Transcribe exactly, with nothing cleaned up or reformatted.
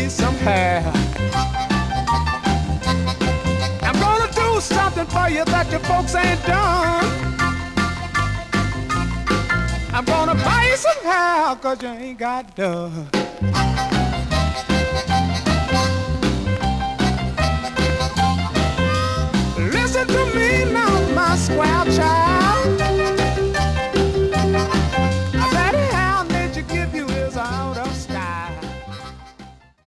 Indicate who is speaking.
Speaker 1: me some hair. I'm gonna do something for you that your folks ain't done. I'm gonna buy you some hair, cause you ain't got done.